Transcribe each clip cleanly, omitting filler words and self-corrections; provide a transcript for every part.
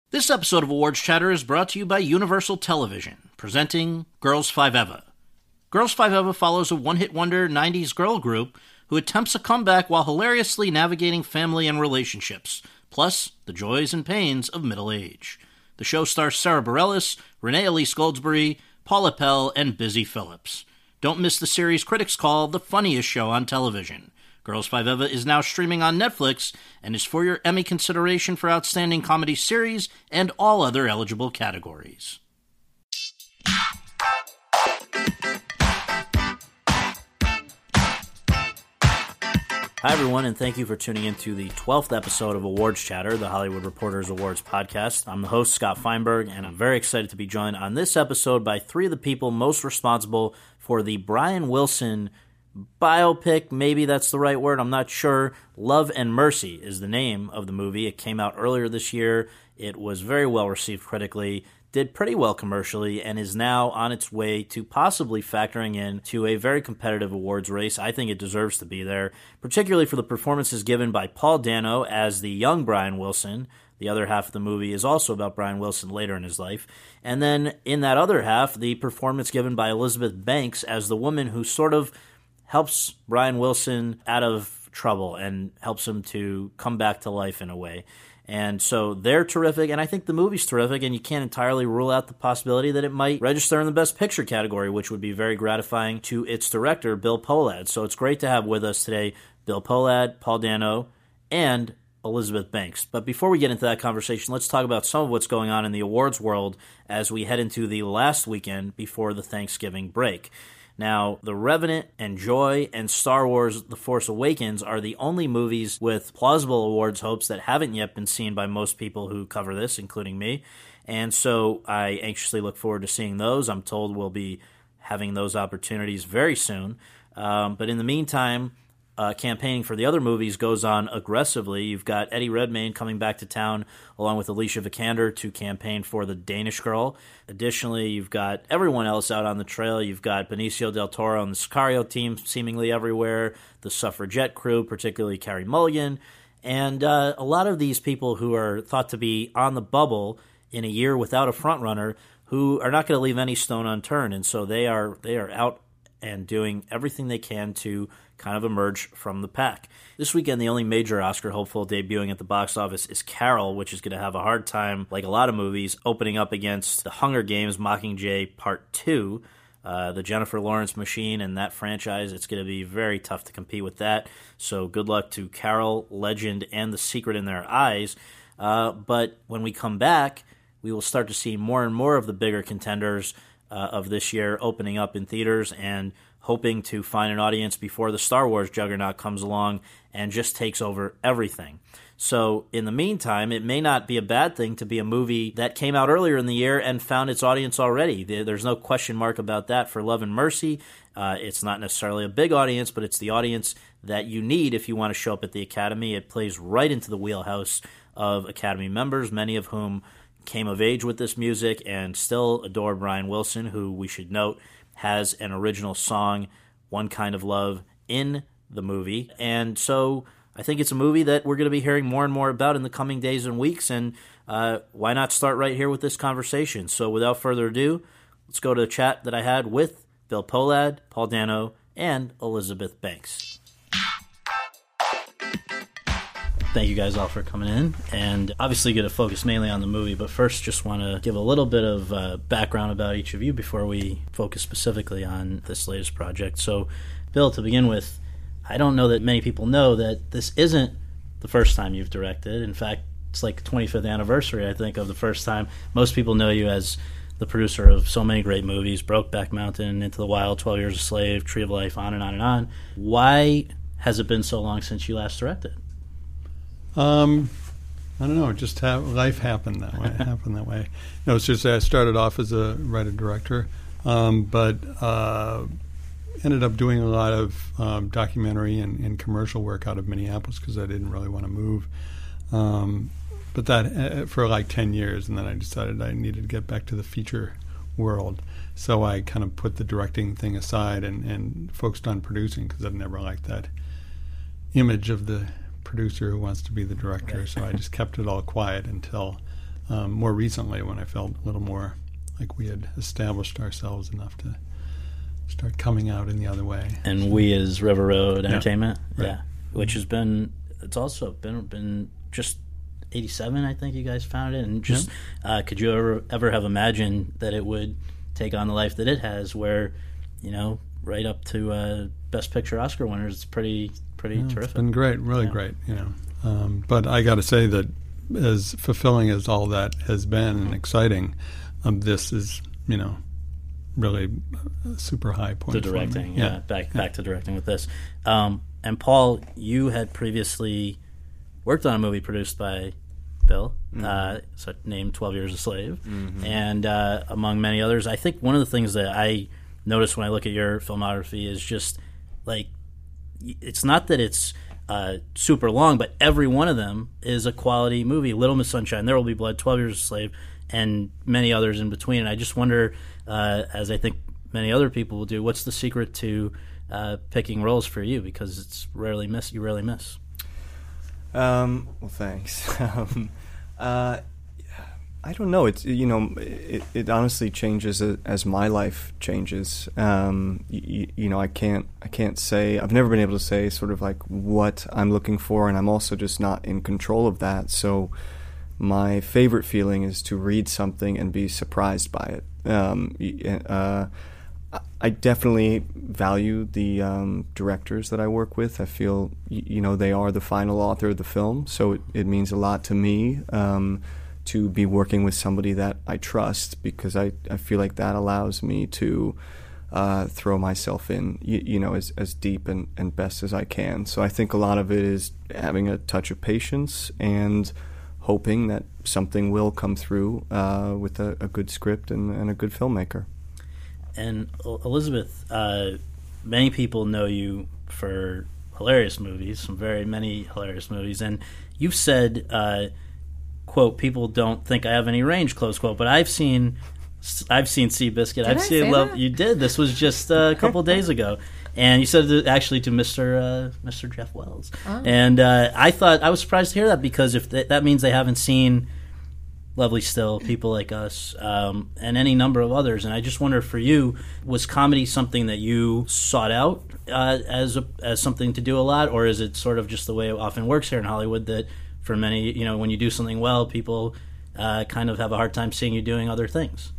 This episode of Awards Chatter is brought to you by Universal Television, presenting Girls Five Eva. Girls Five Eva follows a one-hit wonder 90s girl group who attempts a comeback while hilariously navigating family and relationships, plus the joys and pains of middle age. The show stars Sarah Bareilles, Renee Elise Goldsberry, Paula Pell, and Busy Phillips. Don't miss the series critics call the funniest show on television. Girls Five Eva is now streaming on Netflix and is for your Emmy consideration for Outstanding Comedy Series and all other eligible categories. Hi, everyone, and thank you for tuning in to the 12th episode of Awards Chatter, the Hollywood Reporters Awards podcast. I'm the host, Scott Feinberg, and I'm very excited to be joined on this episode by three of the people most responsible for the Brian Wilson biopic. Maybe that's the right word, I'm not sure. Love and Mercy is the name of the movie. It came out earlier this year. It was very well received critically, did pretty well commercially, and is now on its way to possibly factoring in to a very competitive awards race. I think it deserves to be there, particularly for the performances given by Paul Dano as the young Brian Wilson. The other half of the movie is also about Brian Wilson later in his life. And then in that other half, the performance given by Elizabeth Banks as the woman who sort of helps Brian Wilson out of trouble and helps him to come back to life in a way. And so they're terrific, and I think the movie's terrific, and you can't entirely rule out the possibility that it might register in the Best Picture category, which would be very gratifying to its director, Bill Pohlad. So it's great to have with us today Bill Pohlad, Paul Dano, and Elizabeth Banks. But before we get into that conversation, let's talk about some of what's going on in the awards world as we head into the last weekend before the Thanksgiving break. Now, The Revenant and Joy and Star Wars The Force Awakens are the only movies with plausible awards hopes that haven't yet been seen by most people who cover this, including me. And so I anxiously look forward to seeing those. I'm told we'll be having those opportunities very soon. But in the meantime, campaigning for the other movies goes on aggressively. You've got Eddie Redmayne coming back to town along with Alicia Vikander to campaign for The Danish Girl. Additionally, you've got everyone else out on the trail. You've got Benicio del Toro and the Sicario team seemingly everywhere, the Suffragette crew, particularly Carey Mulligan, and a lot of these people who are thought to be on the bubble in a year without a frontrunner who are not going to leave any stone unturned. And so they are out and doing everything they can to kind of emerge from the pack. This weekend, the only major Oscar hopeful debuting at the box office is Carol, which is going to have a hard time, like a lot of movies, opening up against The Hunger Games Mockingjay Part 2, the Jennifer Lawrence machine and that franchise. It's going to be very tough to compete with that. So good luck to Carol, Legend, and The Secret in Their Eyes. But when we come back, we will start to see more and more of the bigger contenders of this year opening up in theaters and hoping to find an audience before the Star Wars juggernaut comes along and just takes over everything. So in the meantime, it may not be a bad thing to be a movie that came out earlier in the year and found its audience already. There's no question mark about that for Love and Mercy. It's not necessarily a big audience, but it's the audience that you need if you want to show up at the Academy. It plays right into the wheelhouse of Academy members, many of whom came of age with this music and still adore Brian Wilson, who we should note has an original song, One Kind of Love, in the movie. And so I think it's a movie that we're going to be hearing more and more about in the coming days and weeks, and why not start right here with this conversation? So without further ado, let's go to the chat that I had with Bill Pohlad, Paul Dano, and Elizabeth Banks. Thank you guys all for coming in, and obviously going to focus mainly on the movie, but first just want to give a little bit of background about each of you before we focus specifically on this latest project. So, Bill, to begin with, I don't know that many people know that this isn't the first time you've directed. In fact, it's like the 25th anniversary, I think, of the first time. Most people know you as the producer of so many great movies, Brokeback Mountain, Into the Wild, 12 Years a Slave, Tree of Life, on and on and on. Why has it been so long since you last directed? I don't know. Just life happened that way. No, it's just I started off as a writer-director, but ended up doing a lot of documentary and commercial work out of Minneapolis because I didn't really want to move. But that for like 10 years, and then I decided I needed to get back to the feature world. So I kind of put the directing thing aside and focused on producing because I've never liked that image of the producer who wants to be the director. Right. So I just kept it all quiet until more recently when I felt a little more like we had established ourselves enough to start coming out in the other way. And we as River Road Entertainment, right. Which has been, it's also been just 87, I think you guys founded it, and just could you ever have imagined that it would take on the life that it has, where, you know, right up to Best Picture Oscar winners? It's pretty terrific. It's been great, really great, you know. But I got to say that as fulfilling as all that has been and exciting, this is, you know, really a super high point. The directing, back to directing with this. And Paul, you had previously worked on a movie produced by Bill, named 12 Years a Slave, and among many others. I think one of the things that I notice when I look at your filmography is just, like, it's not that it's super long, but every one of them is a quality movie. Little Miss Sunshine, There Will Be Blood, 12 Years a Slave, and many others in between. And I just wonder, as I think many other people will do, what's the secret to picking roles for you? Because it's you rarely miss. Well, thanks. I don't know. It's, you know, it honestly changes as my life changes. You know, I can't say, I've never been able to say sort of like what I'm looking for, and I'm also just not in control of that. So my favorite feeling is to read something and be surprised by it. I definitely value the directors that I work with. I feel, you know, they are the final author of the film, so it means a lot to me to be working with somebody that I trust, because I feel like that allows me to throw myself in, you know, as deep and best as I can. So I think a lot of it is having a touch of patience and hoping that something will come through with a good script and a good filmmaker. And Elizabeth, many people know you for hilarious movies, many hilarious movies, and you've said, quote, "People don't think I have any range," close quote. But I've seen Seabiscuit. I've seen Love. You did. This was just a couple days ago, and you said it actually to Mr. Jeff Wells. Oh. And I was surprised to hear that, because if that means they haven't seen Lovely Still, People Like Us, and any number of others. And I just wonder, for you, was comedy something that you sought out as something to do a lot, or is it sort of just the way it often works here in Hollywood, that for many, you know, when you do something well, people kind of have a hard time seeing you doing other things?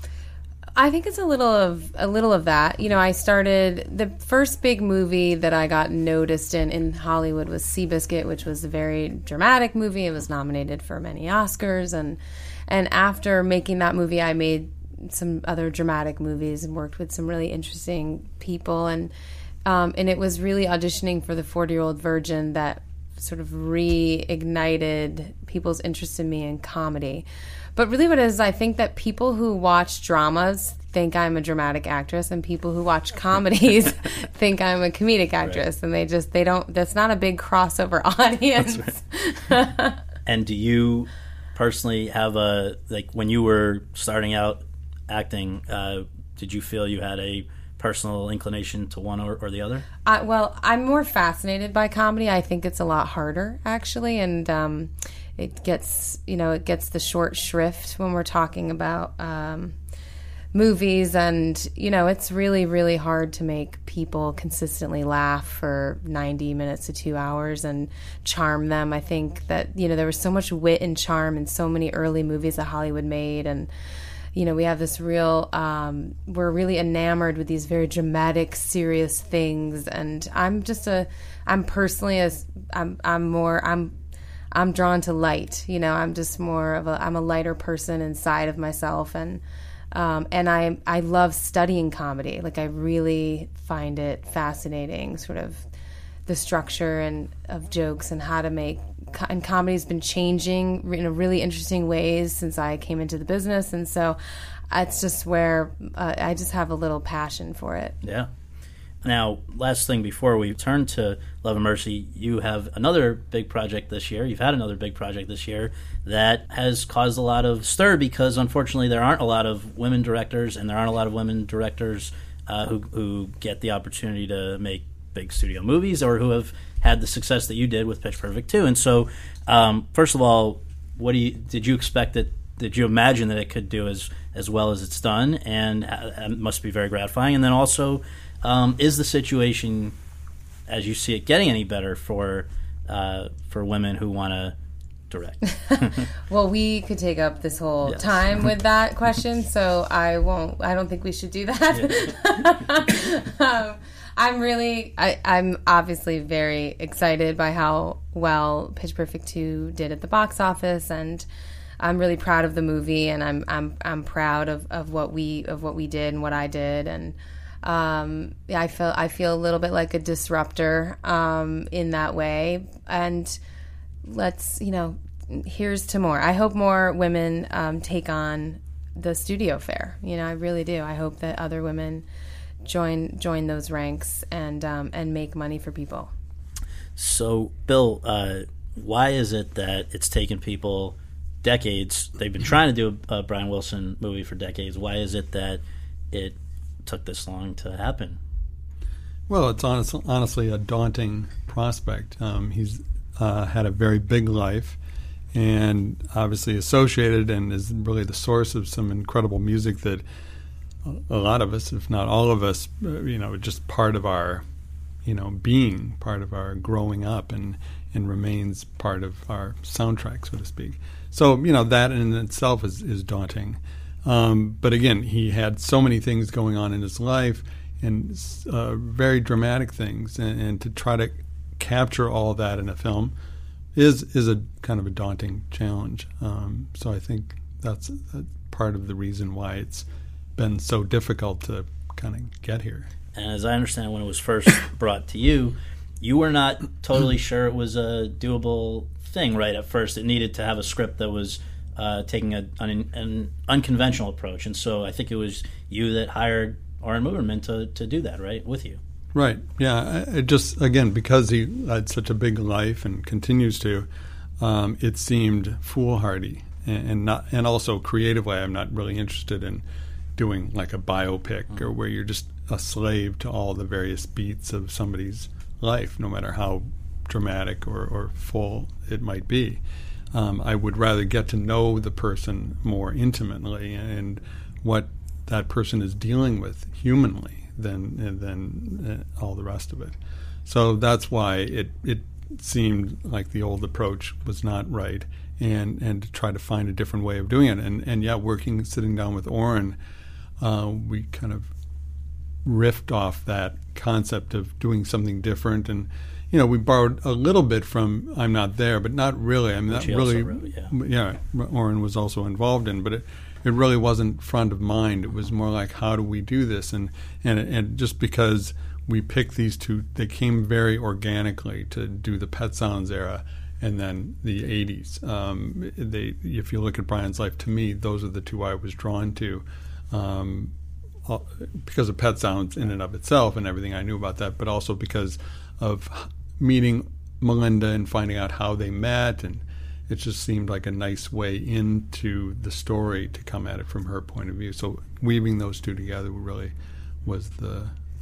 I think it's a little of that. You know, I started, the first big movie that I got noticed in Hollywood was Seabiscuit, which was a very dramatic movie. It was nominated for many Oscars, and after making that movie, I made some other dramatic movies and worked with some really interesting people, and it was really auditioning for the 40-Year-Old Virgin that sort of reignited people's interest in me in comedy. But really what it is, I think that people who watch dramas think I'm a dramatic actress, and people who watch comedies think I'm a comedic actress. Right. And they don't, that's not a big crossover audience. Right. And do you personally have when you were starting out acting, did you feel you had a personal inclination to one or the other? Well, I'm more fascinated by comedy. I think it's a lot harder, actually, and it gets the short shrift when we're talking about movies, and it's really, really hard to make people consistently laugh for 90 minutes to 2 hours and charm them. I think that there was so much wit and charm in so many early movies that Hollywood made, and we have this real we're really enamored with these very dramatic, serious things, and I'm drawn to light. I'm just more of I'm a lighter person inside of myself, and I love studying comedy. Like, I really find it fascinating, sort of the structure and of jokes and how to make. And comedy's been changing in a really interesting ways since I came into the business, and so it's just where I just have a little passion for it. Yeah. Now, last thing before we turn to Love and Mercy, you have another big project this year. You've had another big project this year that has caused a lot of stir, because unfortunately there aren't a lot of women directors, and there aren't a lot of women directors who get the opportunity to make big studio movies, or who have had the success that you did with Pitch Perfect 2. And so, first of all, did you expect that did you imagine that it could do as well as it's done? And it must be very gratifying. And then also, is the situation, as you see it, getting any better for women who want to direct? Well, we could take up this whole time with that question, so I don't think we should do that. Yeah. I'm obviously very excited by how well Pitch Perfect 2 did at the box office, and I'm really proud of the movie, and I'm proud of what we did and what I did, and I feel a little bit like a disruptor in that way, and here's to more. I hope more women take on the studio fare. I really do. I hope that other women join those ranks and make money for people. So, Bill, why is it that it's taken people decades? They've been trying to do a Brian Wilson movie for decades. Why is it that it took this long to happen? Well, it's honestly a daunting prospect. He's had a very big life, and obviously associated and is really the source of some incredible music that a lot of us, if not all of us, just part of our, being, part of our growing up, and remains part of our soundtrack, so to speak. So, that in itself is daunting. But again, he had so many things going on in his life, and very dramatic things, and to try to capture all of that in a film is a kind of a daunting challenge. So I think that's part of the reason why it's been so difficult to kind of get here. And as I understand, when it was first brought to you, you were not totally sure it was a doable thing, right? At first, it needed to have a script that was taking an unconventional approach, and so I think it was you that hired Oren Muberman to do that, right, with you. Right. Yeah. It just, again, because he had such a big life and continues to, it seemed foolhardy and also creatively. I'm not really interested in doing like a biopic or where you're just a slave to all the various beats of somebody's life, no matter how dramatic or full it might be. I would rather get to know the person more intimately and what that person is dealing with humanly than all the rest of it. So that's why it seemed like the old approach was not right, and to try to find a different way of doing it. And sitting down with Oren, we kind of riffed off that concept of doing something different, and we borrowed a little bit from I'm Not There, but not really. I mean, that really, Oren was also involved in, but it really wasn't front of mind. It was more like, how do we do this? And just because we picked these two, they came very organically to do the Pet Sounds era and then the 80s. If you look at Brian's life, to me, those are the two I was drawn to, because of Pet Sounds in and of itself and everything I knew about that, but also because of meeting Melinda and finding out how they met, and it just seemed like a nice way into the story to come at it from her point of view. So weaving those two together really was the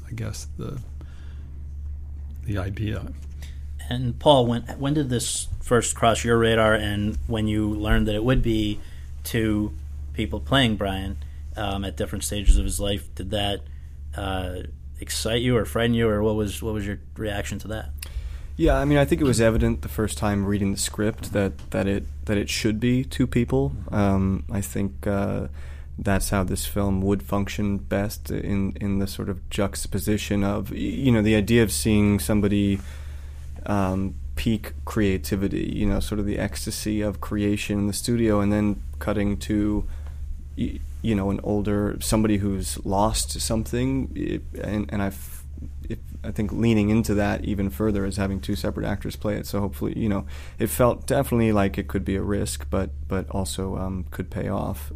idea. And Paul, when did this first cross your radar, and when you learned that it would be two people playing Brian at different stages of his life, did that excite you or frighten you, or what was your reaction to that? Yeah, I mean, I think it was evident the first time reading the script that it should be two people. I think that's how this film would function best in the sort of juxtaposition of the idea of seeing somebody peak creativity, sort of the ecstasy of creation in the studio, and then cutting to an older somebody who's lost something, and I think leaning into that even further is having two separate actors play it. So hopefully, it felt definitely like it could be a risk, but also could pay off.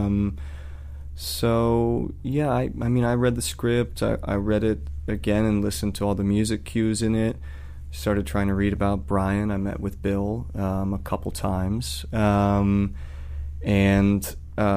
So yeah, I mean, I read the script. I read it again and listened to all the music cues in it. Started trying to read about Brian. I met with Bill a couple times, and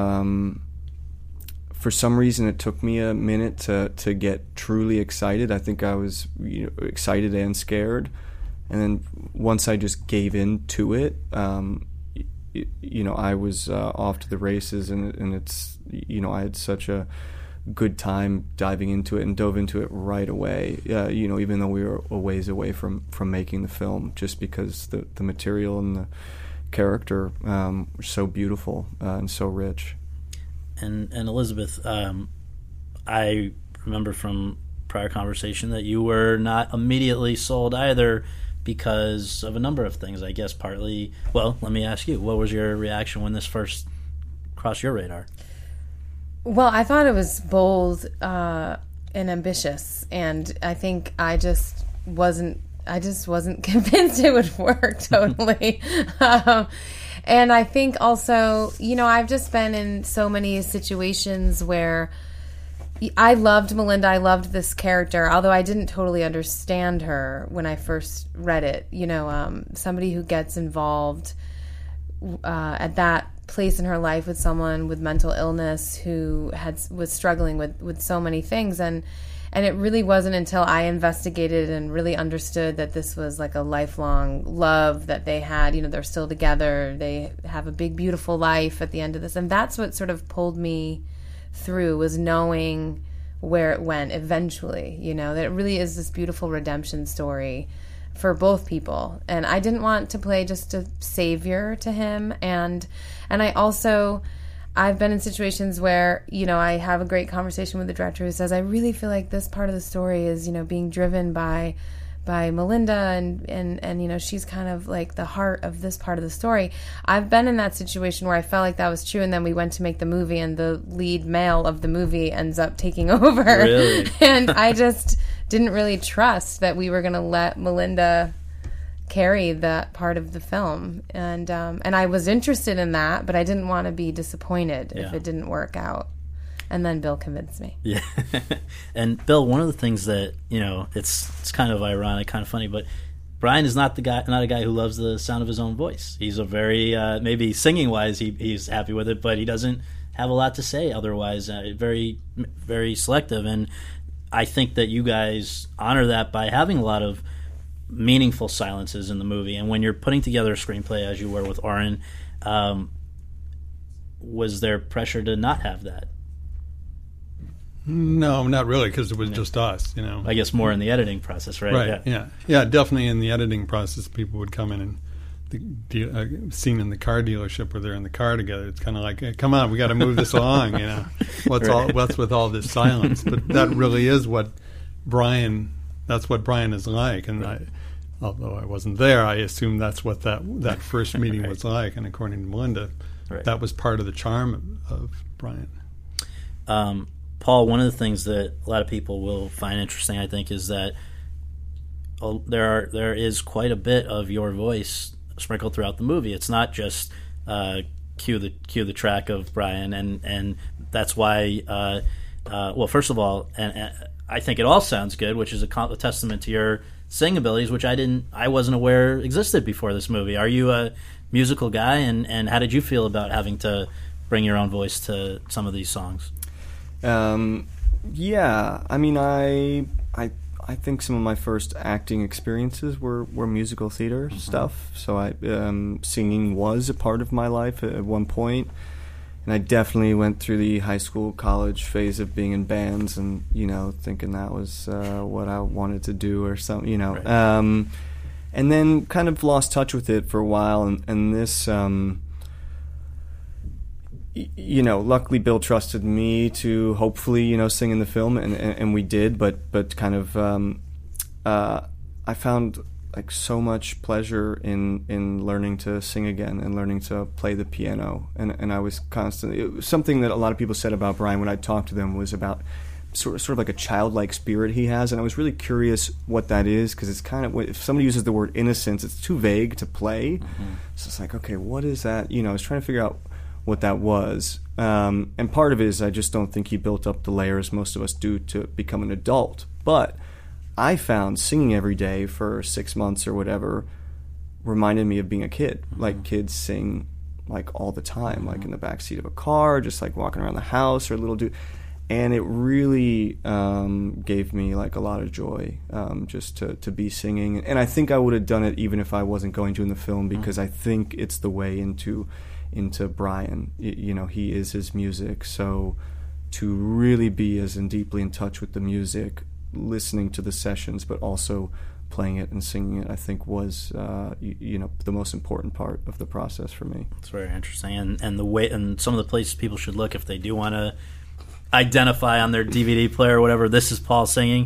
for some reason, it took me a minute to get truly excited. I think I was excited and scared, and then once I just gave in to it, I was off to the races, and it's, I had such a good time diving into it and dove into it right away. Even though we were a ways away from making the film, just because the material and the character were so beautiful and so rich. And Elizabeth, I remember from prior conversation that you were not immediately sold either, because of a number of things. I guess partly. Well, let me ask you, what was your reaction when this first crossed your radar? Well, I thought it was bold and ambitious, and I think I just wasn't convinced it would work totally. And I think also, I've just been in so many situations where I loved Melinda. I loved this character, although I didn't totally understand her when I first read it. Somebody who gets involved at that place in her life with someone with mental illness who was struggling with so many things, and it really wasn't until I investigated and really understood that this was like a lifelong love that they had. They're still together, they have a big beautiful life at the end of this, and that's what sort of pulled me through, was knowing where it went eventually. That it really is this beautiful redemption story for both people, and I didn't want to play just a savior to him, and I've been in situations where I have a great conversation with the director who says, I really feel like this part of the story is being driven by Melinda, and she's kind of like the heart of this part of the story. I've been in that situation where I felt like that was true, and then we went to make the movie, and the lead male of the movie ends up taking over. Really? And I just didn't really trust that we were going to let Melinda carry that part of the film, and I was interested in that, but I didn't want to be disappointed if it didn't work out. And then Bill convinced me. Yeah. And Bill, one of the things that, it's kind of ironic, kind of funny, but Brian is not a guy who loves the sound of his own voice. He's a very, maybe singing wise, he's happy with it, but he doesn't have a lot to say otherwise. Very, very selective. And I think that you guys honor that by having a lot of meaningful silences in the movie. And when you're putting together a screenplay, as you were with Oren, was there pressure to not have that? No, not really, because it was just us, I guess more in the editing process, right? Right, yeah, definitely in the editing process, people would come in and the scene in the car dealership where they're in the car together. It's kind of like, hey, come on, we got to move this along. What's with all this silence? But that really is what Brian. That's what Brian is like. And although I wasn't there, I assume that's what that first meeting was like. And according to Melinda, that was part of the charm of Brian. Paul, one of the things that a lot of people will find interesting, I think, is that there is quite a bit of your voice sprinkled throughout the movie. It's not just cue the track of Brian, and that's why. Well, first of all, and I think it all sounds good, which is a testament to your singing abilities, which I wasn't aware existed before this movie. Are you a musical guy, and how did you feel about having to bring your own voice to some of these songs? Yeah, I mean, I think some of my first acting experiences were musical theater stuff. So singing was a part of my life at one point, and I definitely went through the high school, college phase of being in bands, and thinking that was what I wanted to do or something, Right. And then kind of lost touch with it for a while, and this. Luckily Bill trusted me to hopefully, sing in the film, and we did, but kind of, I found like so much pleasure in learning to sing again and learning to play the piano, and I was constantly, it was something that a lot of people said about Brian when I talked to them was about sort of like a childlike spirit he has, and I was really curious what that is, because it's kind of, if somebody uses the word innocence, it's too vague to play, so it's like, okay, what is that? I was trying to figure out what that was. And part of it is I just don't think he built up the layers most of us do to become an adult. But I found singing every day for 6 months or whatever reminded me of being a kid. Like kids sing like all the time, like in the backseat of a car, just like walking around the house or a little dude. And it really gave me like a lot of joy just to be singing. And I think I would have done it even if I wasn't going to in the film, because I think it's the way into Brian. You know, he is his music. So to really be as deeply in touch with the music, listening to the sessions, but also playing it and singing it, I think was the most important part of the process for me. It's very interesting, and the way, and some of the places people should look if they do want to identify on their DVD player or whatever. This is Paul singing.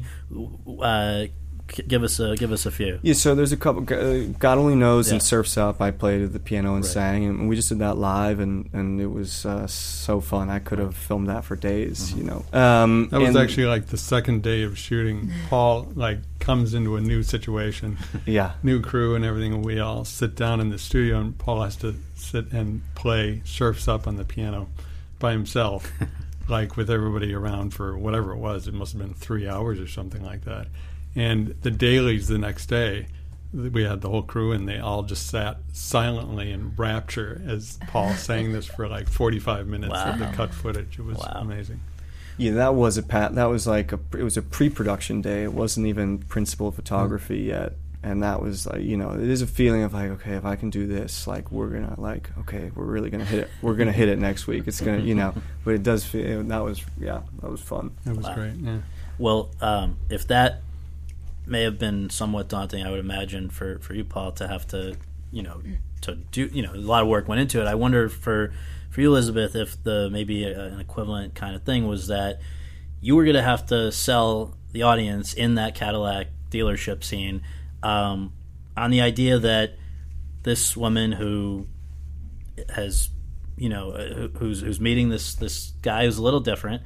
Give us a few. Yeah, so there's a couple. God Only Knows and Surf's Up. I played the piano and sang, and we just did that live, and it was so fun. I could have filmed that for days, you know. That was actually like the second day of shooting. Paul like comes into a new situation, new crew and everything, and we all sit down in the studio, and Paul has to sit and play Surf's Up on the piano by himself, like with everybody around for whatever it was. It must have been 3 hours or something like that. And the dailies the next day, we had the whole crew, and they all just sat silently in rapture as Paul sang this for like 45 minutes of the cut footage. It was amazing. Yeah, that was it was a pre-production day. It wasn't even principal photography yet, and that was like, you know, it is a feeling of like, okay, if I can do this, like we're really gonna hit it. We're gonna hit it next week. It's gonna, you know, but it does feel that was fun. It was great. Yeah. Well, if that may have been somewhat daunting, I would imagine, for you, Paul, to have to do, you know, a lot of work went into it. I wonder for you, Elizabeth, if maybe an equivalent kind of thing was that you were going to have to sell the audience in that Cadillac dealership scene on the idea that this woman who has, you know, who's meeting this guy who's a little different,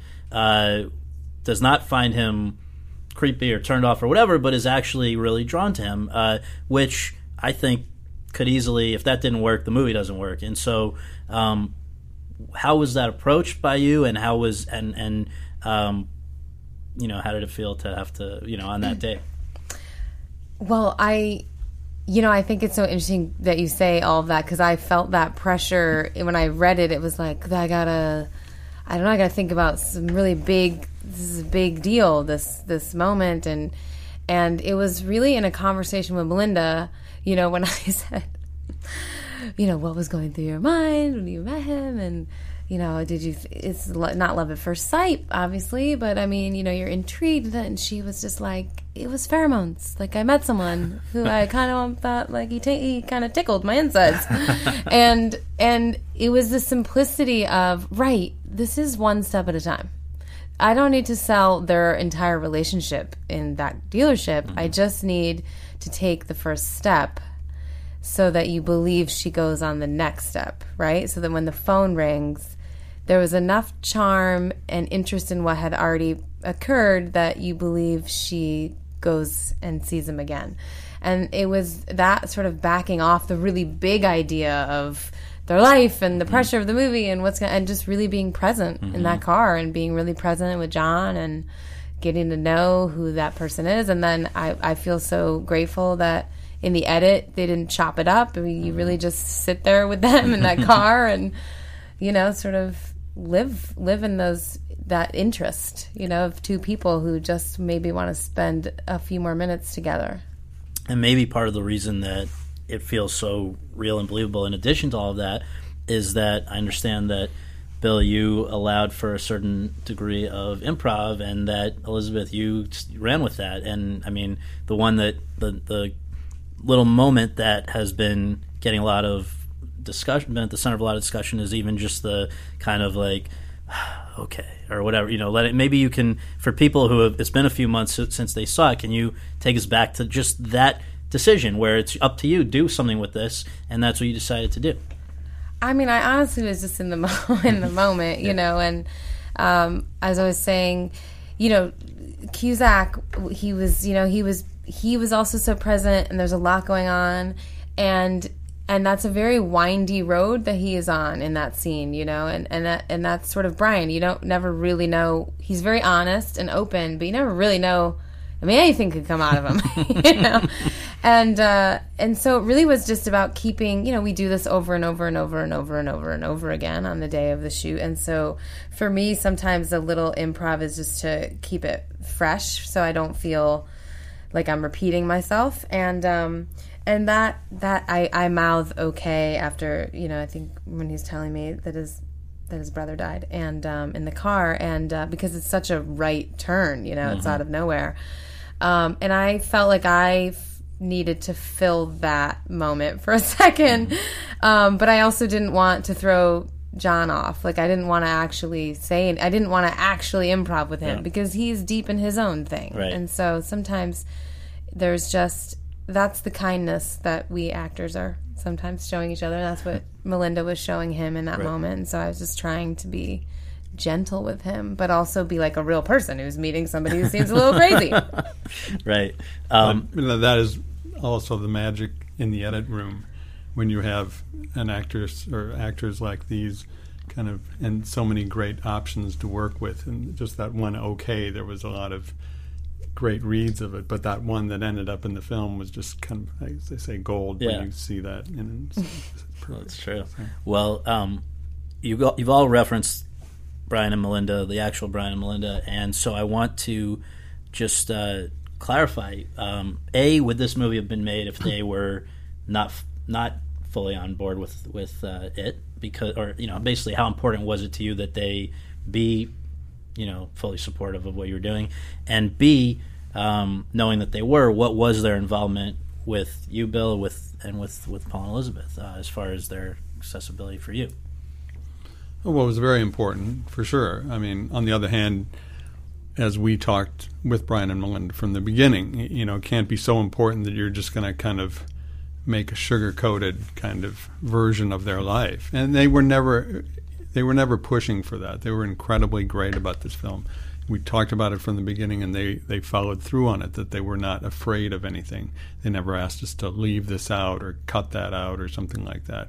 does not find him creepy or turned off or whatever, but is actually really drawn to him, which I think could easily, if that didn't work, the movie doesn't work. And so how was that approached by you, and how was you know, how did it feel to have to, you know, on that day? Well, I think it's so interesting that you say all of that, because I felt that pressure when I read it. It was like, I gotta think about some really big, this is a big deal, this moment. And it was really in a conversation with Melinda, you know, when I said, you know, what was going through your mind when you met him, and, you know, it's not love at first sight, obviously, but I mean, you know, you're intrigued. And she was just like, it was pheromones. Like, I met someone who I kind of thought, like, he kind of tickled my insides. and it was the simplicity of, right, this is one step at a time. I don't need to sell their entire relationship in that dealership. Mm-hmm. I just need to take the first step so that you believe she goes on the next step, right? So that when the phone rings, there was enough charm and interest in what had already occurred that you believe she goes and sees him again. And it was that sort of backing off the really big idea of their life and the pressure of the movie and and just really being present in that car, and being really present with John and getting to know who that person is. And then I feel so grateful that in the edit they didn't chop it up. I mean, you really just sit there with them in that car and, you know, sort of live in that interest, you know, of two people who just maybe want to spend a few more minutes together. And maybe part of the reason that it feels so real and believable, in addition to all of that, is that I understand that, Bill, you allowed for a certain degree of improv, and that, Elizabeth, you ran with that. And I mean, the one that the little moment that has been getting a lot of discussion, been at the center of a lot of discussion, is even just the kind of like, okay, or whatever, you know, maybe you can, for people who have, it's been a few months since they saw it, can you take us back to just that decision where it's up to you, do something with this, and that's what you decided to do? I mean, I honestly was just in the moment, you know, and as I was saying, you know, Cusack, he was also so present, and there's a lot going on, and that's a very windy road that he is on in that scene, you know, and that's sort of Brian. You never really know. He's very honest and open, but you never really know. I mean, anything could come out of him, you know. And so it really was just about keeping, we do this over and over and over and over and over and over again on the day of the shoot. And so for me, sometimes a little improv is just to keep it fresh so I don't feel like I'm repeating myself. And that I mouth okay after, I think when he's telling me that his brother died and in the car, and because it's such a right turn, it's out of nowhere. And I felt like I needed to fill that moment for a second. But I also didn't want to throw John off. Like I didn't want to actually I didn't want to actually improv with him because he's deep in his own thing. Right. And so sometimes that's the kindness that we actors are sometimes showing each other. That's what Melinda was showing him in that moment. And so I was just trying to be gentle with him, but also be like a real person who's meeting somebody who seems a little crazy. Right. That is also the magic in the edit room when you have an actress or actors like these kind of, and so many great options to work with. And just that one there was a lot of great reads of it, but that one that ended up in the film was just kind of, as they say, gold when you see that. That's true. Well, you've all referenced Brian and Melinda, the actual Brian and Melinda, and so I want to just clarify, would this movie have been made if they were not fully on board with it? Because, or basically, how important was it to you that they be fully supportive of what you were doing, and B, knowing that they were, what was their involvement with you, Bill, with Paul and Elizabeth, as far as their accessibility for you? Well, it was very important, for sure. I mean, on the other hand, as we talked with Brian and Melinda from the beginning, it can't be so important that you're just going to kind of make a sugar-coated kind of version of their life. And they were never pushing for that. They were incredibly great about this film. We talked about it from the beginning, and they followed through on it, that they were not afraid of anything. They never asked us to leave this out or cut that out or something like that.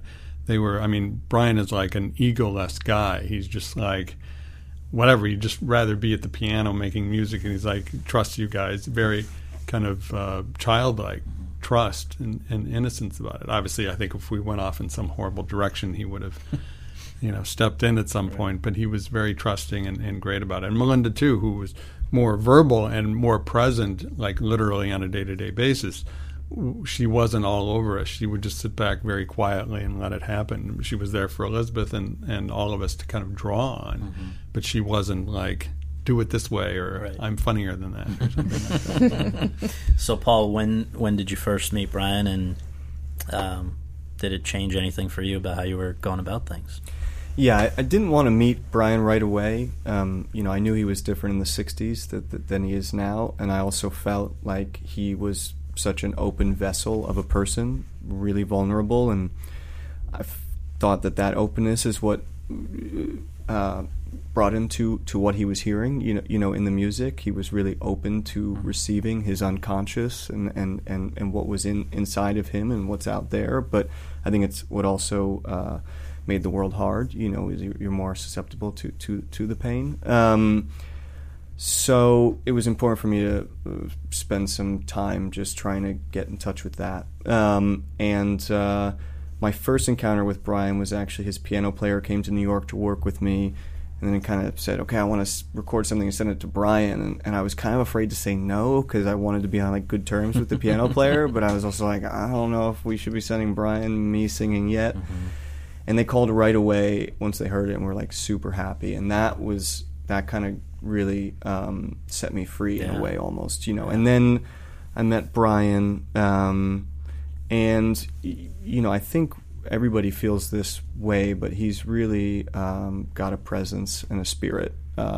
Brian is like an egoless guy. He's just like, whatever, he'd just rather be at the piano making music, and he's like, trust you guys, very kind of childlike trust and innocence about it. Obviously, I think if we went off in some horrible direction, he would have stepped in at some point, but he was very trusting and great about it. And Melinda, too, who was more verbal and more present, like literally on a day-to-day basis, she wasn't all over us. She would just sit back very quietly and let it happen. She was there for Elizabeth and all of us to kind of draw on, but she wasn't like, do it this way, or I'm funnier than that, or something like that. So, Paul, when did you first meet Brian, and did it change anything for you about how you were going about things? Yeah, I didn't want to meet Brian right away. I knew he was different in the 60s than he is now, and I also felt like he was such an open vessel of a person, really vulnerable, and I thought that openness is what brought him to what he was hearing. In the music, he was really open to receiving his unconscious and what was inside of him and what's out there. But I think it's what also made the world hard. You're more susceptible to the pain. So it was important for me to spend some time just trying to get in touch with that. And my first encounter with Brian was actually his piano player came to New York to work with me, and then he kind of said, okay, I want to record something and send it to Brian. And I was kind of afraid to say no because I wanted to be on good terms with the piano player, but I was also like, I don't know if we should be sending Brian me singing yet. And they called right away once they heard it and were super happy. And that kind of really set me free in a way almost, And then I met Brian, and I think everybody feels this way, but he's really got a presence and a spirit,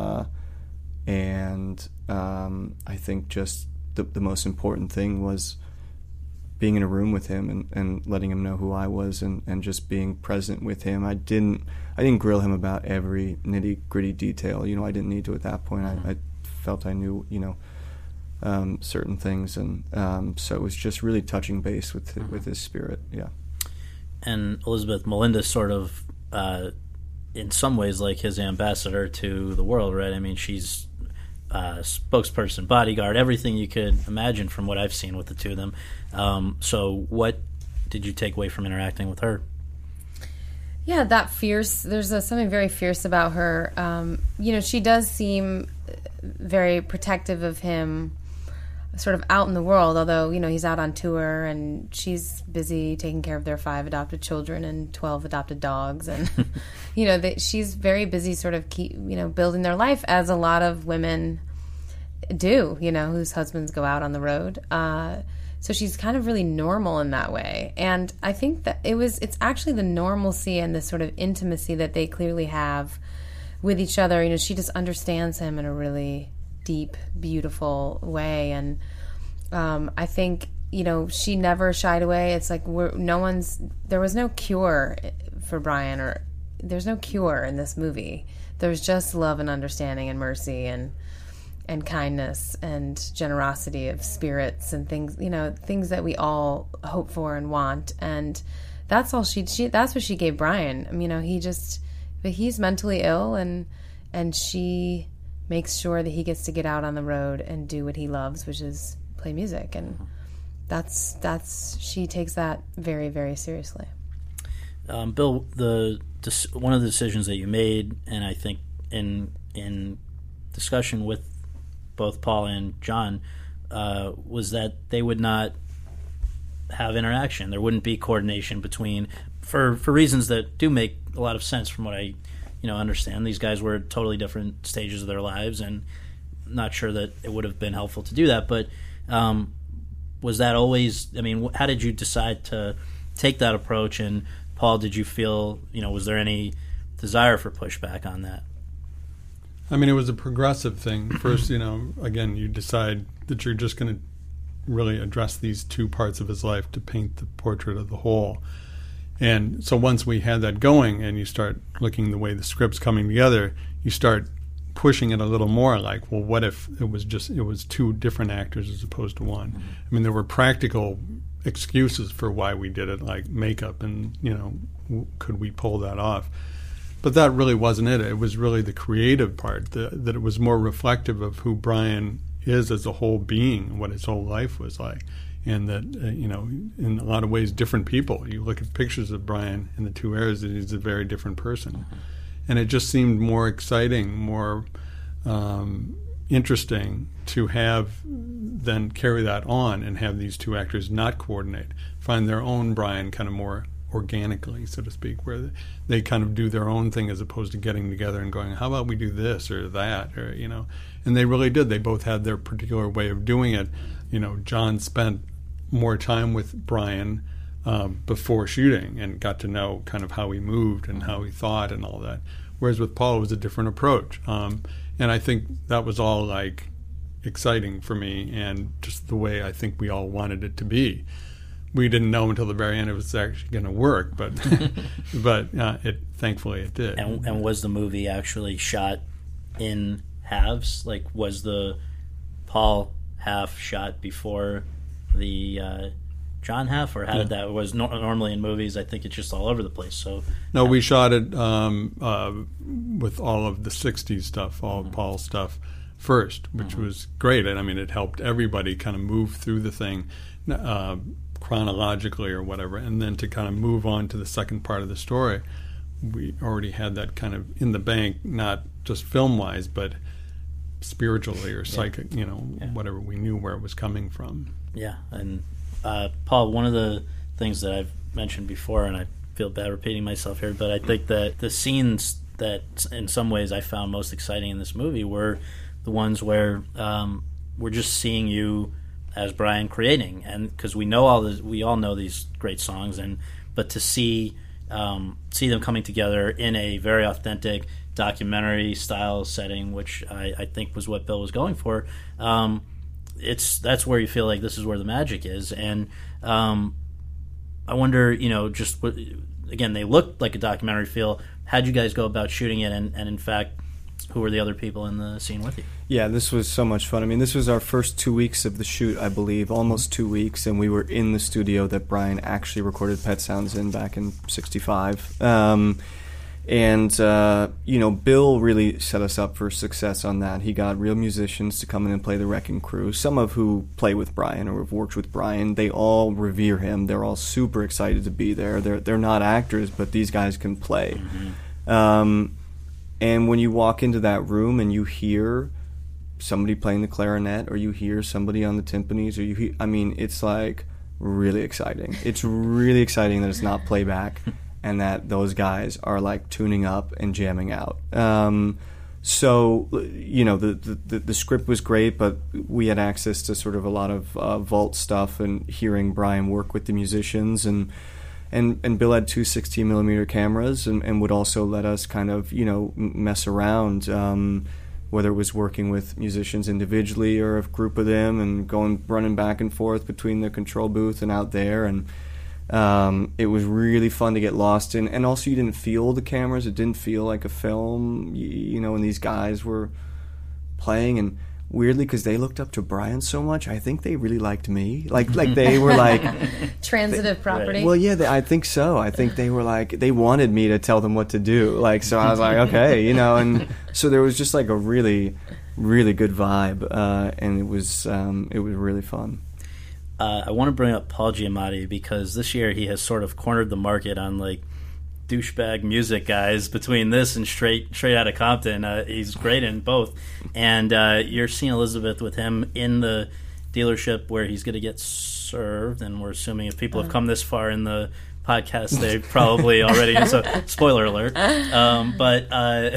and I think just the most important thing was being in a room with him and letting him know who I was and just being present with him. I didn't grill him about every nitty-gritty detail. I didn't need to at that point. I felt I knew, certain things, and so it was just really touching base with his spirit. Yeah. And Elizabeth, Melinda's sort of, in some ways, like his ambassador to the world, right? I mean, she's spokesperson, bodyguard, everything you could imagine from what I've seen with the two of them. So what did you take away from interacting with her? Yeah, that fierce. There's something very fierce about her. She does seem very protective of him, sort of out in the world, although, he's out on tour and she's busy taking care of their 5 adopted children and 12 adopted dogs. And, she's very busy sort of building their life, as a lot of women do, whose husbands go out on the road. So she's kind of really normal in that way. And I think that it's actually the normalcy and the sort of intimacy that they clearly have with each other. She just understands him in a really deep, beautiful way. And I think, she never shied away. It's like there was no cure for Brian, or there's no cure in this movie. There's just love and understanding and mercy and kindness and generosity of spirits and things, things that we all hope for and want. And that's all that's what she gave Brian. But he's mentally ill, and she makes sure that he gets to get out on the road and do what he loves, which is play music. And she takes that very, very seriously. Bill, one of the decisions that you made, and I think in discussion with both Paul and John, was that they would not have interaction. There wouldn't be coordination between, for reasons that do make a lot of sense from what I understand. These guys were at totally different stages of their lives, and not sure that it would have been helpful to do that. But was that always, how did you decide to take that approach? And Paul, did you feel, was there any desire for pushback on that? It was a progressive thing. First, again, you decide that you're just going to really address these two parts of his life to paint the portrait of the whole. And so once we had that going and you start looking the way the script's coming together, you start pushing it a little more, like, well, what if it was two different actors as opposed to one? Mm-hmm. There were practical excuses for why we did it, like makeup and, could we pull that off? But that really wasn't it. It was really the creative part, that it was more reflective of who Brian is as a whole being, what his whole life was like. And that, in a lot of ways, different people. You look at pictures of Brian in the two eras, and he's a very different person. Mm-hmm. And it just seemed more exciting, more interesting to have then carry that on and have these two actors not coordinate, find their own Brian kind of more organically, so to speak, where they kind of do their own thing as opposed to getting together and going, how about we do this or that, or, and they really did. They both had their particular way of doing it. John spent more time with Brian before shooting and got to know kind of how he moved and how he thought and all that. Whereas with Paul, it was a different approach. And I think that was all like exciting for me, and just the way I think we all wanted it to be. We didn't know until the very end it was actually going to work, but thankfully it did. And was the movie actually shot in halves? Like, was the Paul half shot before the John half, or how did that? Was normally in movies, I think it's just all over the place. So no, we shot it with all of the '60s stuff, all of Paul's stuff first, which was great. And it helped everybody kind of move through the thing chronologically or whatever, and then to kind of move on to the second part of the story, we already had that kind of in the bank, not just film-wise, but spiritually or psychic, whatever. We knew where it was coming from. Yeah, and Paul, one of the things that I've mentioned before, and I feel bad repeating myself here, but I think that the scenes that in some ways I found most exciting in this movie were the ones where we're just seeing you as Brian creating, and because we all know these great songs, but to see them coming together in a very authentic documentary style setting, which I think was what Bill was going for. That's where you feel like this is where the magic is, and I wonder, just again, they looked like a documentary feel. How'd you guys go about shooting it, and in fact, who were the other people in the scene with you? Yeah, this was so much fun. This was our first 2 weeks of the shoot, I believe, almost 2 weeks, and we were in the studio that Brian actually recorded Pet Sounds in back in '65. And, Bill really set us up for success on that. He got real musicians to come in and play the Wrecking Crew, some of who play with Brian or have worked with Brian. They all revere him. They're all super excited to be there. They're not actors, but these guys can play. Mm-hmm. And when you walk into that room and you hear somebody playing the clarinet, or you hear somebody on the timpanis, or it's like really exciting. It's really exciting that it's not playback. And that those guys are like tuning up and jamming out. So the script was great, but we had access to sort of a lot of vault stuff and hearing Brian work with the musicians, and Bill had two 16mm cameras and would also let us kind of mess around, whether it was working with musicians individually or a group of them, and running back and forth between the control booth and out there. And it was really fun to get lost in, and also you didn't feel the cameras. It didn't feel like a film, and these guys were playing, and weirdly, because they looked up to Brian so much, I think they really liked me. Like they were like transitive property. Right. Well, yeah, I think so. I think they were like, they wanted me to tell them what to do. Like, so I was like, okay, and so there was just like a really, really good vibe, and it was really fun. I want to bring up Paul Giamatti because this year he has sort of cornered the market on like douchebag music guys between this and Straight Outta Compton. He's great in both. And you're seeing Elizabeth with him in the dealership where he's going to get served. And we're assuming if people have come this far in the podcast, they probably already, so spoiler alert. But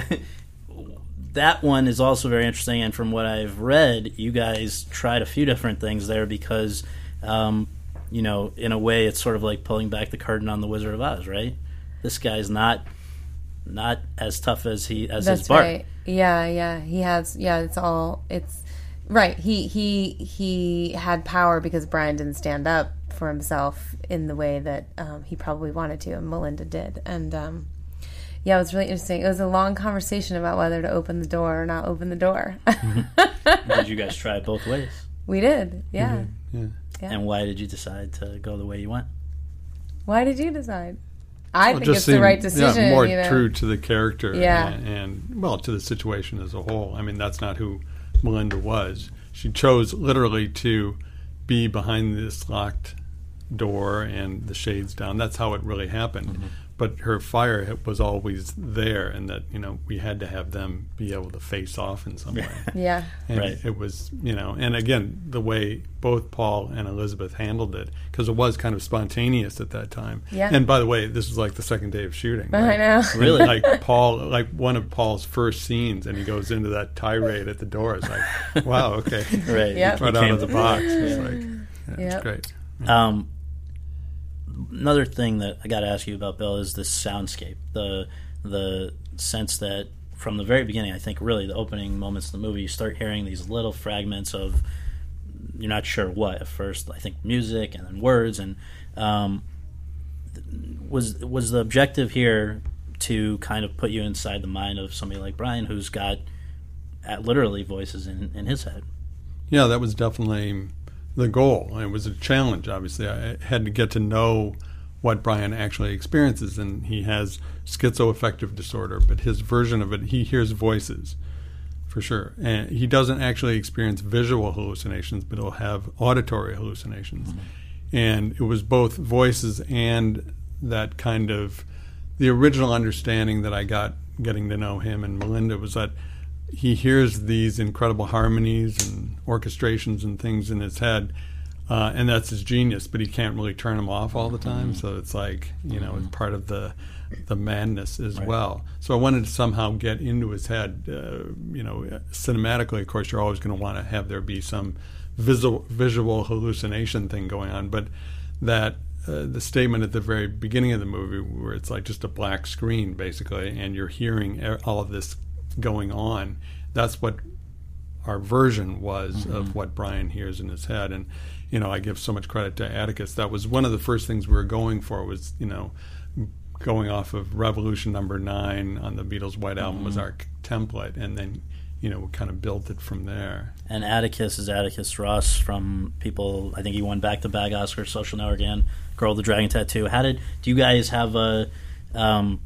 that one is also very interesting. And from what I've read, you guys tried a few different things there because in a way, it's sort of like pulling back the curtain on the Wizard of Oz, right? This guy's not as tough as his Bart. Right. Yeah. He has. Yeah, it's right. He had power because Brian didn't stand up for himself in the way that he probably wanted to, and Melinda did. And it was really interesting. It was a long conversation about whether to open the door or not open the door. Did you guys try it both ways? We did. Yeah. Yeah. Yeah. And why did you decide to go the way you went? Why did you decide? I think it's the right decision. Yeah, more true to the character. Yeah. And to the situation as a whole. I mean, that's not who Melinda was. She chose literally to be behind this locked door and the shades down. That's how it really happened. Mm-hmm. But her fire was always there, and that we had to have them be able to face off in some way. Yeah, and right. It was and again the way both Paul and Elizabeth handled it, because it was kind of spontaneous at that time. Yeah. And by the way, this was like the second day of shooting. Right? I know. Really, like Paul, like one of Paul's first scenes, and he goes into that tirade at the door. It's like, wow, okay, right, yep. right out of the box. It's like, it's great. Yeah. Another thing that I got to ask you about, Bill, is this soundscape. The sense that from the very beginning, I think really the opening moments of the movie, you start hearing these little fragments of you're not sure what at first. I think music and then words. And was the objective here to kind of put you inside the mind of somebody like Brian, who's got literally voices in his head? Yeah, that was definitely the goal. It was a challenge, obviously. I had to get to know what Brian actually experiences, and he has schizoaffective disorder, but his version of it, he hears voices, for sure. And he doesn't actually experience visual hallucinations, but he'll have auditory hallucinations. Mm-hmm. And it was both voices and that kind of, the original understanding that I got getting to know him and Melinda was that he hears these incredible harmonies and orchestrations and things in his head, and that's his genius, but he can't really turn them off all the time. So it's like, it's part of the madness as well. So I wanted to somehow get into his head. Cinematically, of course, you're always going to want to have there be some visual hallucination thing going on, but that the statement at the very beginning of the movie where it's like just a black screen, basically, and you're hearing all of this going on, that's what our version was of what Brian hears in his head. And I give so much credit to Atticus. That was one of the first things we were going for, was going off of Revolution number 9 on the Beatles' White Album was our template, and then we kind of built it from there. And Atticus is Atticus Ross from people, I think he won back-to-back Oscars, Social Network and Girl with the Dragon Tattoo. Do you guys have a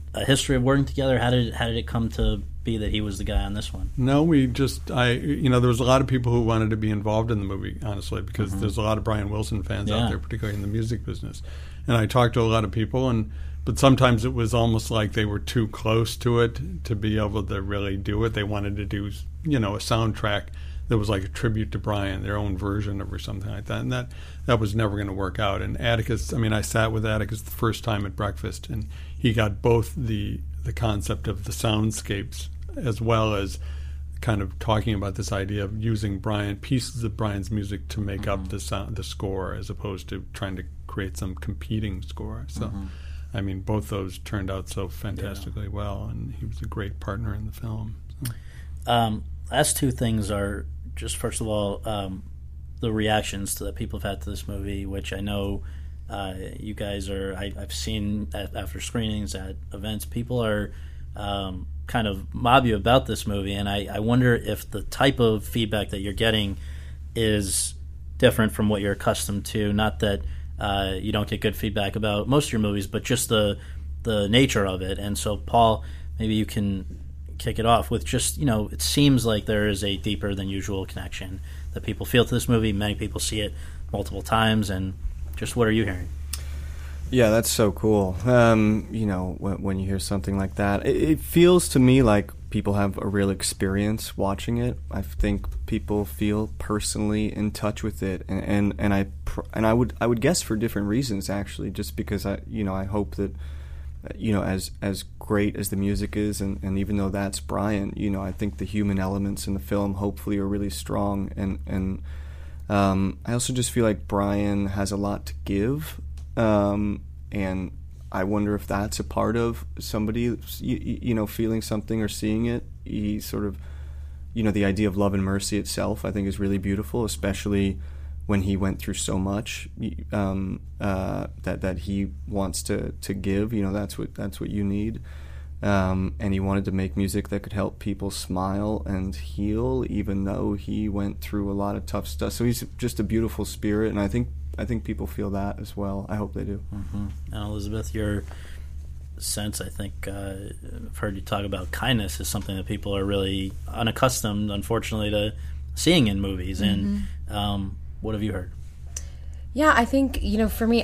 a history of working together? How did it come to be that he was the guy on this one? No, there was a lot of people who wanted to be involved in the movie, honestly, because there's a lot of Brian Wilson fans out there, particularly in the music business. And I talked to a lot of people, but sometimes it was almost like they were too close to it to be able to really do it. They wanted to do, a soundtrack that was like a tribute to Brian, their own version of or something like that. And that was never going to work out. And Atticus, I sat with Atticus the first time at breakfast, and he got both the concept of the soundscapes as well as kind of talking about this idea of using pieces of Brian's music to make up the score, as opposed to trying to create some competing score. So, both those turned out so fantastically well, and he was a great partner in the film. So. Last two things are just, first of all, the reactions that people have had to this movie, which I know you guys are. I've seen after screenings at events, people are kind of mob you about this movie, and I wonder if the type of feedback that you're getting is different from what you're accustomed to. Not that you don't get good feedback about most of your movies, but just the nature of it. And so, Paul, maybe you can kick it off with just, it seems like there is a deeper than usual connection that people feel to this movie. Many people see it multiple times, and just what are you hearing? Yeah, that's so cool. When you hear something like that, it feels to me like people have a real experience watching it. I think people feel personally in touch with it, and I would guess for different reasons, actually, just because I hope that as great as the music is, and even though that's Brian, I think the human elements in the film hopefully are really strong, and I also just feel like Brian has a lot to give, and I wonder if that's a part of somebody, feeling something or seeing it. He sort of, the idea of love and mercy itself, I think, is really beautiful, especially when he went through so much that he wants to give. That's what you need. And he wanted to make music that could help people smile and heal, even though he went through a lot of tough stuff. So he's just a beautiful spirit, and I think people feel that as well. I hope they do. And Elizabeth, your sense, I think, I've heard you talk about kindness is something that people are really unaccustomed, unfortunately, to seeing in movies. And what have you heard? Yeah, I think, for me,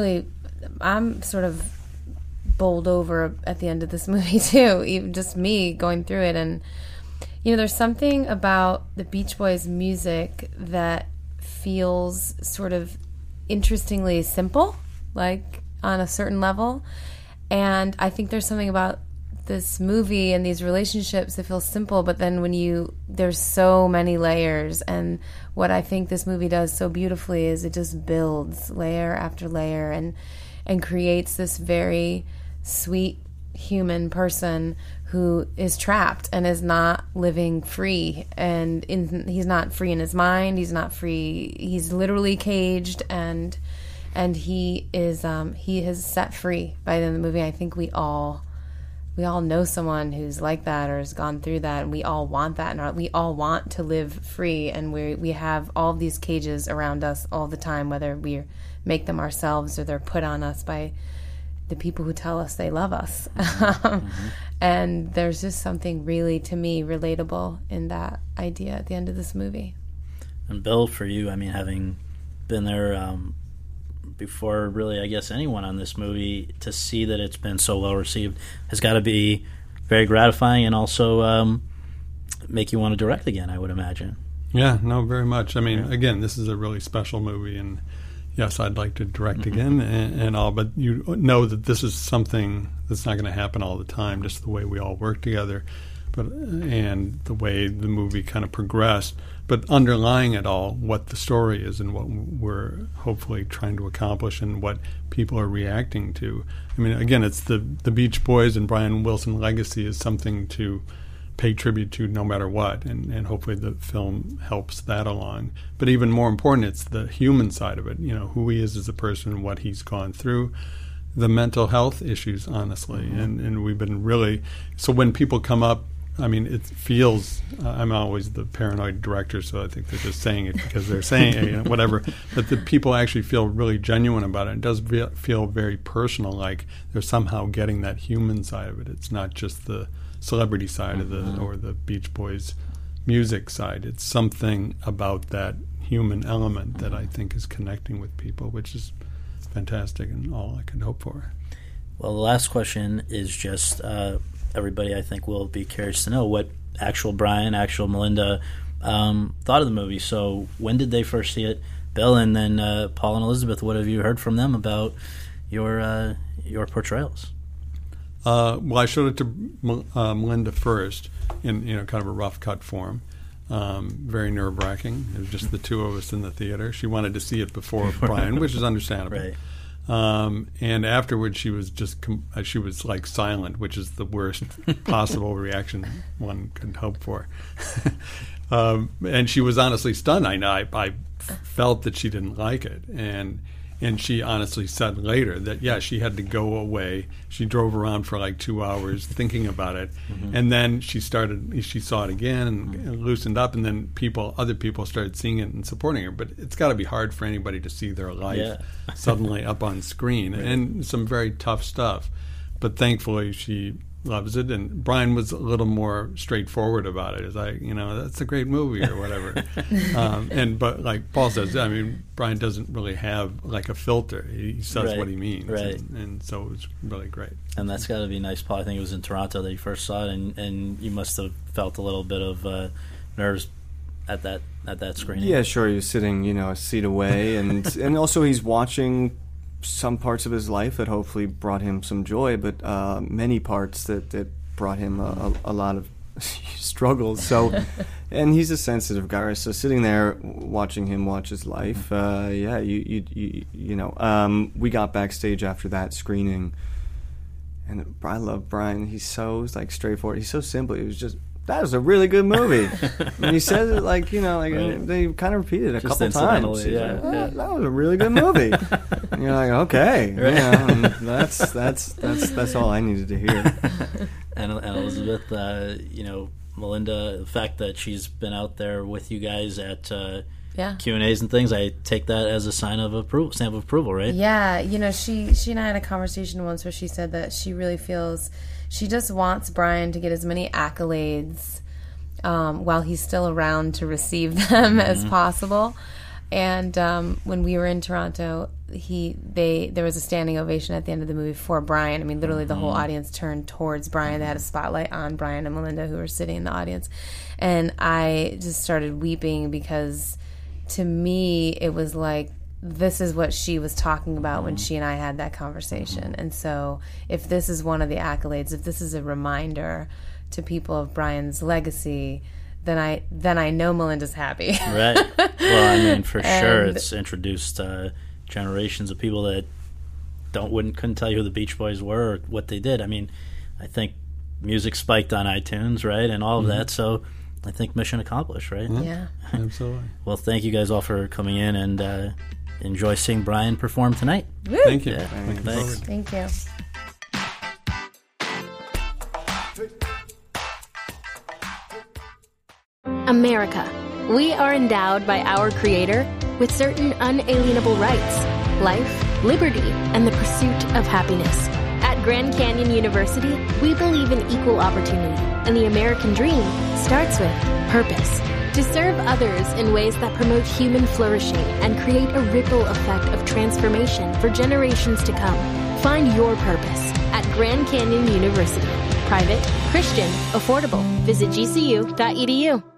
I'm sort of bowled over at the end of this movie too, even just me going through it. And there's something about the Beach Boys music that feels sort of interestingly simple, like on a certain level. And I think there's something about this movie and these relationships that feel simple, but then there's so many layers. And what I think this movie does so beautifully is it just builds layer after layer and creates this very sweet human person who is trapped and is not living free, and he's not free in his mind, he's not free, he's literally caged, and he is set free by the end of the movie. I think we all know someone who's like that or has gone through that, and we all want that, and we all want to live free, and we have all of these cages around us all the time, whether we make them ourselves or they're put on us by the people who tell us they love us. And there's just something really, to me, relatable in that idea at the end of this movie. And Bill, for you, having been there before really, I guess, anyone on this movie, to see that it's been so well received has got to be very gratifying, and also make you want to direct again, I would imagine. Yeah, no, very much. Again, this is a really special movie, and yes, I'd like to direct again and all, but you know that this is something that's not going to happen all the time, just the way we all work together, and the way the movie kind of progressed. But underlying it all, what the story is and what we're hopefully trying to accomplish and what people are reacting to. Again, it's the Beach Boys and Brian Wilson legacy is something to pay tribute to no matter what, and hopefully the film helps that along. But even more important, it's the human side of it, who he is as a person, what he's gone through, the mental health issues, honestly. And we've been really, so when people come up I mean, it feels. I'm always the paranoid director, so I think they're just saying it because they're saying it, whatever. But the people actually feel really genuine about it. It does feel very personal, like they're somehow getting that human side of it. It's not just the celebrity side of or the Beach Boys music side. It's something about that human element that I think is connecting with people, which is fantastic and all I could hope for. Well, the last question is just everybody, I think, will be curious to know what actual Brian, actual Melinda thought of the movie. So when did they first see it? Bill, and then Paul and Elizabeth, what have you heard from them about your portrayals? Well, I showed it to Melinda first in kind of a rough cut form. Very nerve-wracking. It was just the two of us in the theater. She wanted to see it before Brian, which is understandable. Right. And afterwards, she was she was like silent, which is the worst possible reaction one could hope for. And she was honestly stunned. I felt that she didn't like it, and she honestly said later that she had to go away. She drove around for like 2 hours thinking about it, and then she saw it again and loosened up, and then other people started seeing it and supporting her. But it's got to be hard for anybody to see their life suddenly up on screen, and some very tough stuff. But thankfully, she loves it, and Brian was a little more straightforward about it. It's like, that's a great movie or whatever. But like Paul says, I mean, Brian doesn't really have like a filter. He says what he means, and so it was really great. And that's got to be nice, Paul. I think it was in Toronto that you first saw it, and you must have felt a little bit of nerves at that screening. Yeah, sure. He was sitting, a seat away, and also he's watching some parts of his life that hopefully brought him some joy, but many parts that brought him a lot of struggles. So, and he's a sensitive guy, so sitting there watching him watch his life, we got backstage after that screening, and I love Brian. He's so straightforward. He's so simple. He was just, that was a really good movie. And he says it they kind of repeated it a couple times. That was a really good movie. And you're like, okay, and that's all I needed to hear. And Elizabeth, Melinda, the fact that she's been out there with you guys at Q&As and things, I take that as a sign of approval, stamp of approval, right? Yeah, she and I had a conversation once where she said that she really feels she just wants Brian to get as many accolades while he's still around to receive them as possible. And when we were in Toronto, there was a standing ovation at the end of the movie for Brian. I mean, literally the whole audience turned towards Brian. They had a spotlight on Brian and Melinda, who were sitting in the audience. And I just started weeping because to me it was like, this is what she was talking about when she and I had that conversation. And so if this is one of the accolades, if this is a reminder to people of Brian's legacy, then I know Melinda's happy. Right. Well, I mean, for sure, it's introduced generations of people that couldn't tell you who the Beach Boys were or what they did. I mean, I think music spiked on iTunes, right, and all of that. So I think mission accomplished, right? Yeah. Absolutely. Well, thank you guys all for coming in, and enjoy seeing Brian perform tonight. Woo! Thank you. Yeah, Thanks. Thank you. America. We are endowed by our Creator with certain unalienable rights: life, liberty, and the pursuit of happiness. At Grand Canyon University, we believe in equal opportunity, and the American dream starts with purpose. To serve others in ways that promote human flourishing and create a ripple effect of transformation for generations to come. Find your purpose at Grand Canyon University. Private, Christian, affordable. Visit gcu.edu.